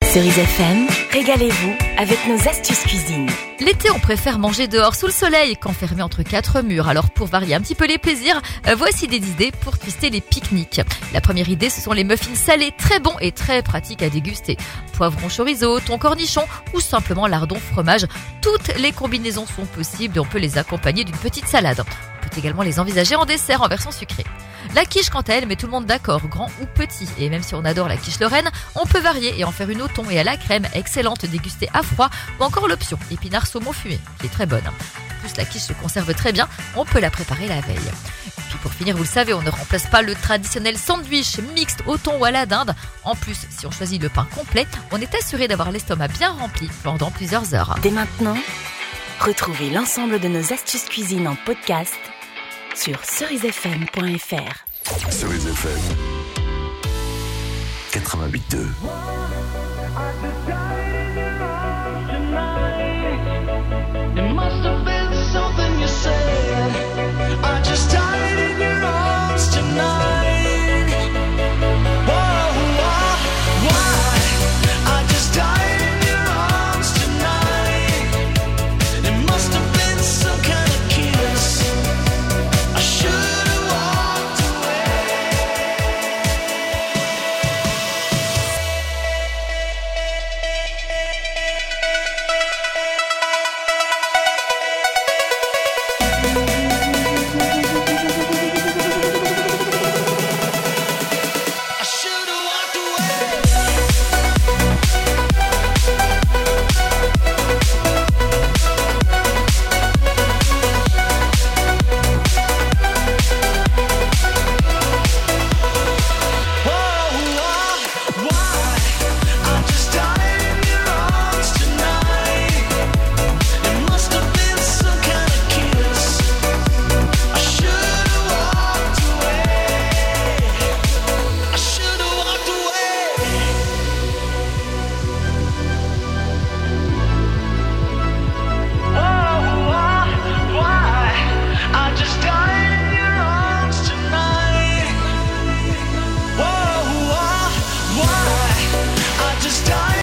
Cerise FM, régalez-vous avec nos astuces cuisine. L'été, on préfère manger dehors sous le soleil qu'enfermé entre quatre murs. Alors pour varier un petit peu les plaisirs, voici des idées pour twister les pique-niques. La première idée, ce sont les muffins salés, très bons et très pratiques à déguster. Poivron chorizo, thon cornichon ou simplement lardon fromage. Toutes les combinaisons sont possibles et on peut les accompagner d'une petite salade. On peut également les envisager en dessert en version sucrée. La quiche, quant à elle, met tout le monde d'accord, grand ou petit. Et même si on adore la quiche lorraine, on peut varier et en faire une au thon et à la crème, excellente dégustée à froid, ou encore l'option épinard saumon fumé, qui est très bonne. En plus, la quiche se conserve très bien, on peut la préparer la veille. Et puis pour finir, vous le savez, on ne remplace pas le traditionnel sandwich mixte au thon ou à la dinde. En plus, si on choisit le pain complet, on est assuré d'avoir l'estomac bien rempli pendant plusieurs heures. Dès maintenant, retrouvez l'ensemble de nos astuces cuisine en podcast sur cerisefm.fr. Cerise FM 88.2